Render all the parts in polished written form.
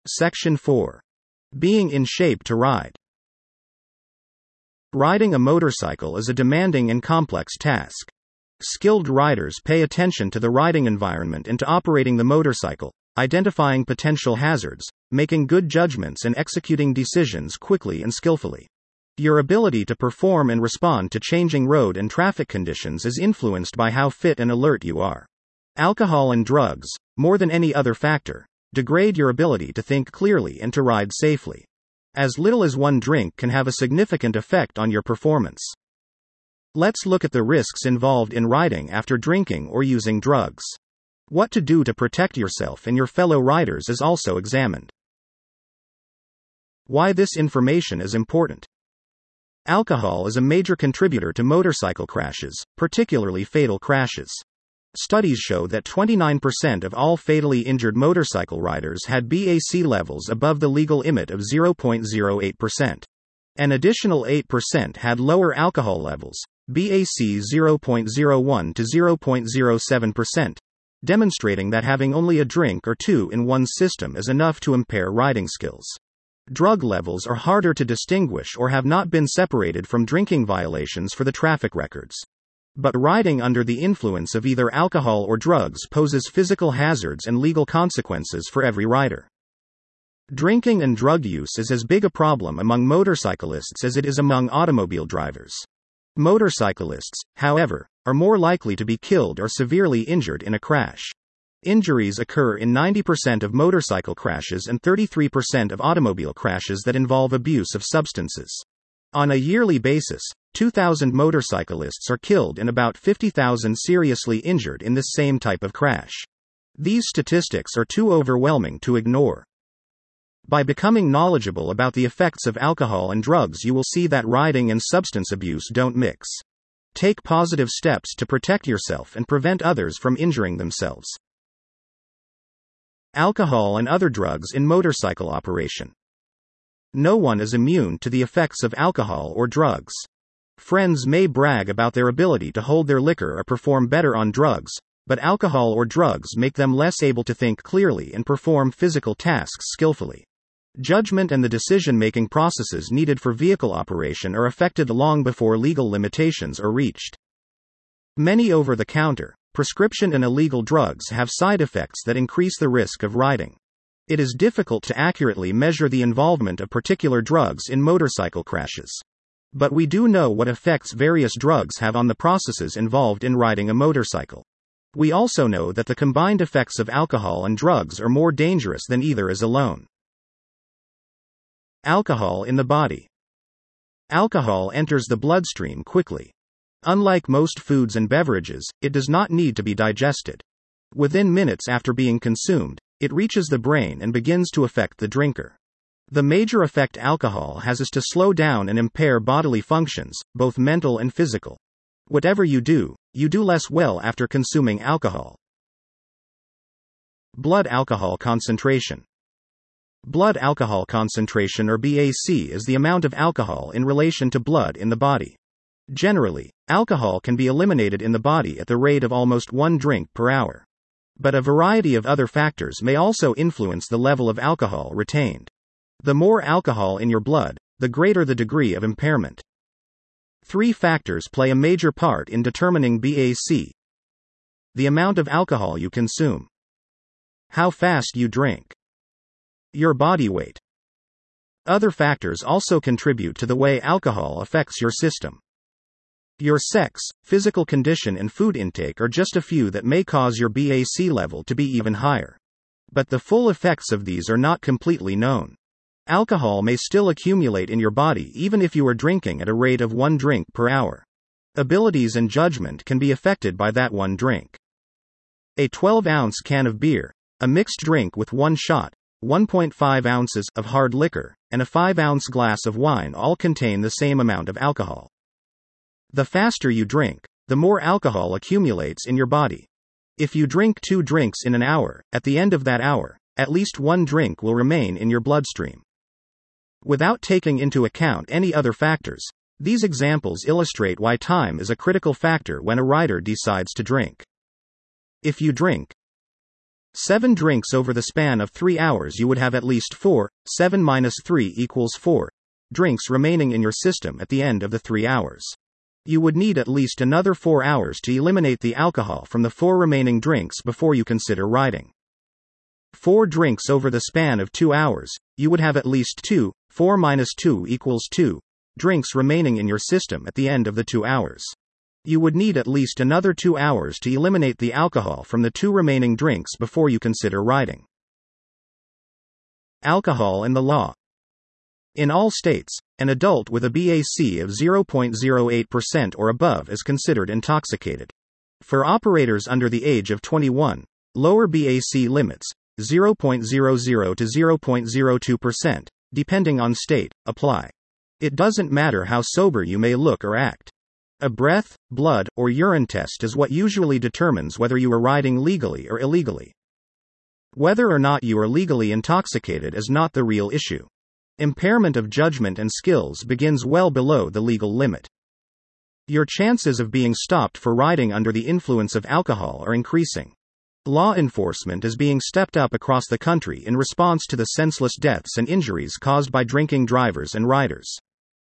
Section 4. Being in shape to ride. Riding a motorcycle is a demanding and complex task. Skilled riders pay attention to the riding environment and to operating the motorcycle, identifying potential hazards, making good judgments and executing decisions quickly and skillfully. Your ability to perform and respond to changing road and traffic conditions is influenced by how fit and alert you are. Alcohol and drugs, more than any other factor, degrade your ability to think clearly and to ride safely. As little as one drink can have a significant effect on your performance. Let's look at the risks involved in riding after drinking or using drugs. What to do to protect yourself and your fellow riders is also examined. Why this information is important. Alcohol is a major contributor to motorcycle crashes, particularly fatal crashes. Studies show that 29% of all fatally injured motorcycle riders had BAC levels above the legal limit of 0.08%. An additional 8% had lower alcohol levels, BAC 0.01 to 0.07%, demonstrating that having only a drink or two in one's system is enough to impair riding skills. Drug levels are harder to distinguish or have not been separated from drinking violations for the traffic records. But riding under the influence of either alcohol or drugs poses physical hazards and legal consequences for every rider. Drinking and drug use is as big a problem among motorcyclists as it is among automobile drivers. Motorcyclists, however, are more likely to be killed or severely injured in a crash. Injuries occur in 90% of motorcycle crashes and 33% of automobile crashes that involve abuse of substances. On a yearly basis, 2,000 motorcyclists are killed and about 50,000 seriously injured in this same type of crash. These statistics are too overwhelming to ignore. By becoming knowledgeable about the effects of alcohol and drugs, you will see that riding and substance abuse don't mix. Take positive steps to protect yourself and prevent others from injuring themselves. Alcohol and other drugs in motorcycle operation. No one is immune to the effects of alcohol or drugs. Friends may brag about their ability to hold their liquor or perform better on drugs, but alcohol or drugs make them less able to think clearly and perform physical tasks skillfully. Judgment and the decision-making processes needed for vehicle operation are affected long before legal limitations are reached. Many over-the-counter, prescription and illegal drugs have side effects that increase the risk of riding. It is difficult to accurately measure the involvement of particular drugs in motorcycle crashes. But we do know what effects various drugs have on the processes involved in riding a motorcycle. We also know that the combined effects of alcohol and drugs are more dangerous than either is alone. Alcohol in the body. Alcohol enters the bloodstream quickly. Unlike most foods and beverages, it does not need to be digested. Within minutes after being consumed, it reaches the brain and begins to affect the drinker. The major effect alcohol has is to slow down and impair bodily functions, both mental and physical. Whatever you do less well after consuming alcohol. Blood alcohol concentration. Blood alcohol concentration, or BAC, is the amount of alcohol in relation to blood in the body. Generally, alcohol can be eliminated in the body at the rate of almost 1 drink per hour. But a variety of other factors may also influence the level of alcohol retained. The more alcohol in your blood, the greater the degree of impairment. 3 factors play a major part in determining BAC. The amount of alcohol you consume. How fast you drink. Your body weight. Other factors also contribute to the way alcohol affects your system. Your sex, physical condition and food intake are just a few that may cause your BAC level to be even higher. But the full effects of these are not completely known. Alcohol may still accumulate in your body even if you are drinking at a rate of 1 drink per hour. Abilities and judgment can be affected by that 1 drink. A 12-ounce can of beer, a mixed drink with 1 shot, 1.5 ounces of hard liquor, and a 5-ounce glass of wine all contain the same amount of alcohol. The faster you drink, the more alcohol accumulates in your body. If you drink 2 drinks in an hour, at the end of that hour, at least 1 drink will remain in your bloodstream. Without taking into account any other factors, these examples illustrate why time is a critical factor when a rider decides to drink. If you drink, 7 drinks over the span of 3 hours, you would have at least 4, 7 minus 3 equals 4, drinks remaining in your system at the end of the 3 hours. You would need at least another 4 hours to eliminate the alcohol from the 4 remaining drinks before you consider riding. 4 drinks over the span of 2 hours, you would have at least 2, 4 minus 2 equals 2, drinks remaining in your system at the end of the 2 hours. You would need at least another 2 hours to eliminate the alcohol from the 2 remaining drinks before you consider riding. Alcohol and the law. In all states, an adult with a BAC of 0.08% or above is considered intoxicated. For operators under the age of 21, lower BAC limits, 0.00 to 0.02%, depending on state, apply. It doesn't matter how sober you may look or act. A breath, blood, or urine test is what usually determines whether you are riding legally or illegally. Whether or not you are legally intoxicated is not the real issue. Impairment of judgment and skills begins well below the legal limit. Your chances of being stopped for riding under the influence of alcohol are increasing. Law enforcement is being stepped up across the country in response to the senseless deaths and injuries caused by drinking drivers and riders.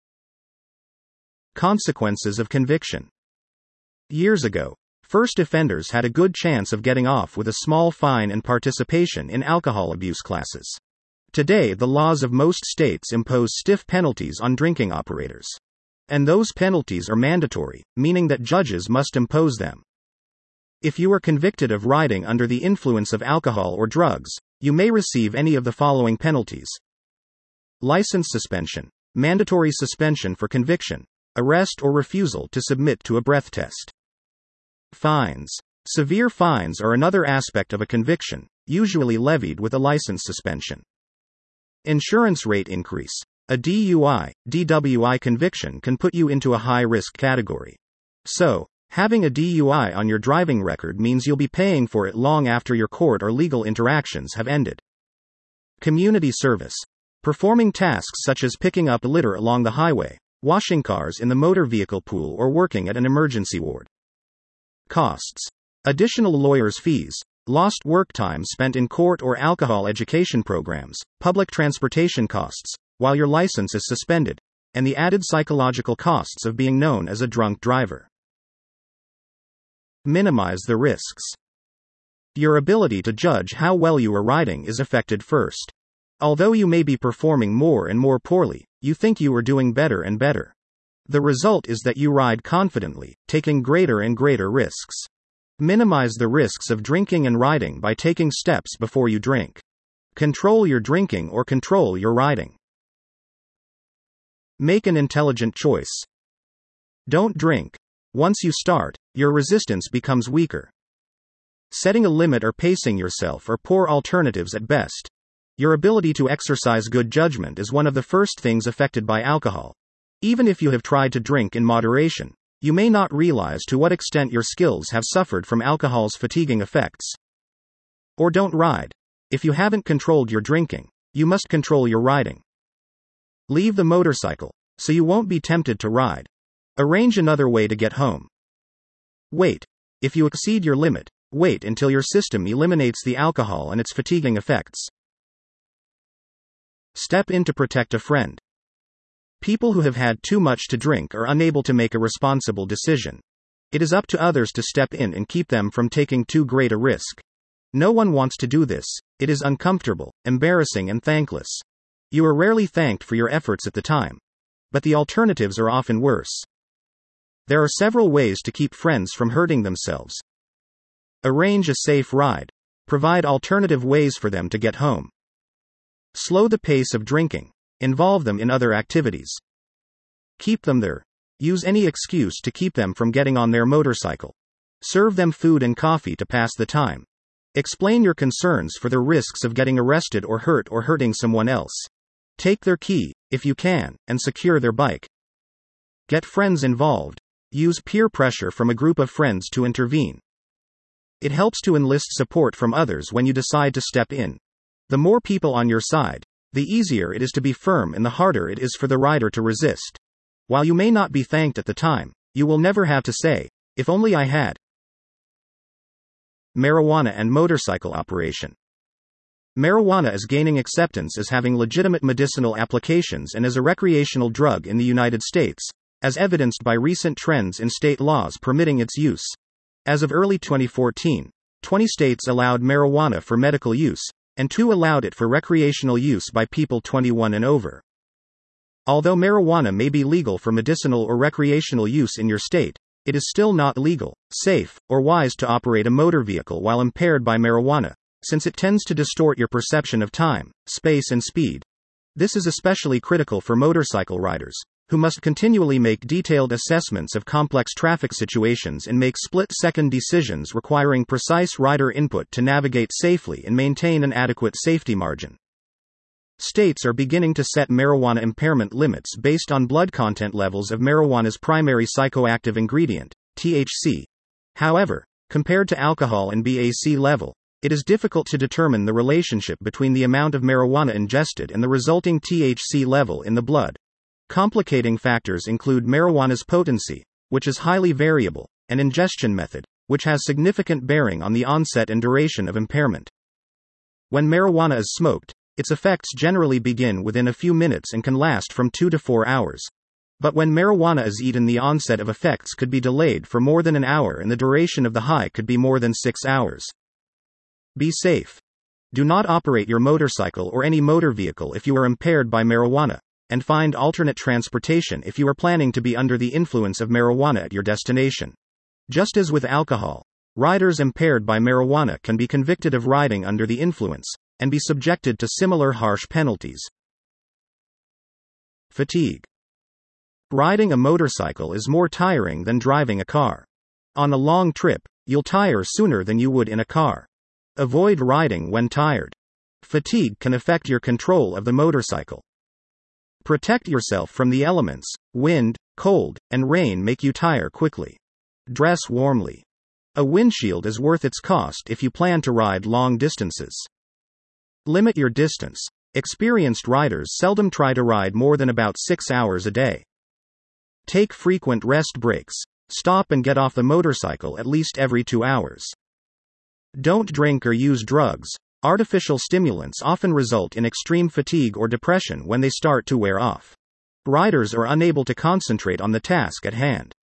Consequences of conviction. Years ago, first offenders had a good chance of getting off with a small fine and participation in alcohol abuse classes. Today, the laws of most states impose stiff penalties on drinking operators. And those penalties are mandatory, meaning that judges must impose them. If you are convicted of riding under the influence of alcohol or drugs, you may receive any of the following penalties: license suspension, mandatory suspension for conviction, arrest or refusal to submit to a breath test. Fines. Severe fines are another aspect of a conviction, usually levied with a license suspension. Insurance rate increase. A DUI, DWI conviction can put you into a high-risk category. So, having a DUI on your driving record means you'll be paying for it long after your court or legal interactions have ended. Community service. Performing tasks such as picking up litter along the highway, washing cars in the motor vehicle pool, or working at an emergency ward. Costs. Additional lawyers' fees, lost work time spent in court or alcohol education programs, public transportation costs, while your license is suspended, and the added psychological costs of being known as a drunk driver. Minimize the risks. Your ability to judge how well you are riding is affected first. Although you may be performing more and more poorly, you think you are doing better and better. The result is that you ride confidently, taking greater and greater risks. Minimize the risks of drinking and riding by taking steps before you drink. Control your drinking or control your riding. Make an intelligent choice. Don't drink. Once you start, your resistance becomes weaker. Setting a limit or pacing yourself are poor alternatives at best. Your ability to exercise good judgment is one of the first things affected by alcohol. Even if you have tried to drink in moderation, you may not realize to what extent your skills have suffered from alcohol's fatiguing effects. Or don't ride. If you haven't controlled your drinking, you must control your riding. Leave the motorcycle, so you won't be tempted to ride. Arrange another way to get home. Wait. If you exceed your limit, wait until your system eliminates the alcohol and its fatiguing effects. Step in to protect a friend. People who have had too much to drink are unable to make a responsible decision. It is up to others to step in and keep them from taking too great a risk. No one wants to do this. It is uncomfortable, embarrassing, and thankless. You are rarely thanked for your efforts at the time. But the alternatives are often worse. There are several ways to keep friends from hurting themselves. Arrange a safe ride. Provide alternative ways for them to get home. Slow the pace of drinking. Involve them in other activities. Keep them there. Use any excuse to keep them from getting on their motorcycle. Serve them food and coffee to pass the time. Explain your concerns for the risks of getting arrested or hurting someone else. Take their key, if you can, and secure their bike. Get friends involved. Use peer pressure from a group of friends to intervene. It helps to enlist support from others when you decide to step in. The more people on your side, the easier it is to be firm and the harder it is for the rider to resist. While you may not be thanked at the time, you will never have to say, "If only I had." Marijuana and motorcycle operation. Marijuana is gaining acceptance as having legitimate medicinal applications and as a recreational drug in the United States, as evidenced by recent trends in state laws permitting its use. As of early 2014, 20 states allowed marijuana for medical use, and 2 allowed it for recreational use by people 21 and over. Although marijuana may be legal for medicinal or recreational use in your state, it is still not legal, safe, or wise to operate a motor vehicle while impaired by marijuana, since it tends to distort your perception of time, space, and speed. This is especially critical for motorcycle riders, who must continually make detailed assessments of complex traffic situations and make split-second decisions requiring precise rider input to navigate safely and maintain an adequate safety margin. States are beginning to set marijuana impairment limits based on blood content levels of marijuana's primary psychoactive ingredient, THC. However, compared to alcohol and BAC level, it is difficult to determine the relationship between the amount of marijuana ingested and the resulting THC level in the blood. Complicating factors include marijuana's potency, which is highly variable, and ingestion method, which has significant bearing on the onset and duration of impairment. When marijuana is smoked, its effects generally begin within a few minutes and can last from 2 to 4 hours. But when marijuana is eaten, the onset of effects could be delayed for more than an hour and the duration of the high could be more than 6 hours. Be safe. Do not operate your motorcycle or any motor vehicle if you are impaired by marijuana, and find alternate transportation if you are planning to be under the influence of marijuana at your destination. Just as with alcohol, riders impaired by marijuana can be convicted of riding under the influence, and be subjected to similar harsh penalties. Fatigue. Riding a motorcycle is more tiring than driving a car. On a long trip, you'll tire sooner than you would in a car. Avoid riding when tired. Fatigue can affect your control of the motorcycle. Protect yourself from the elements. Wind, cold, and rain make you tire quickly. Dress warmly. A windshield is worth its cost if you plan to ride long distances. Limit your distance. Experienced riders seldom try to ride more than about 6 hours a day. Take frequent rest breaks. Stop and get off the motorcycle at least every 2 hours. Don't drink or use drugs. Artificial stimulants often result in extreme fatigue or depression when they start to wear off. Riders are unable to concentrate on the task at hand.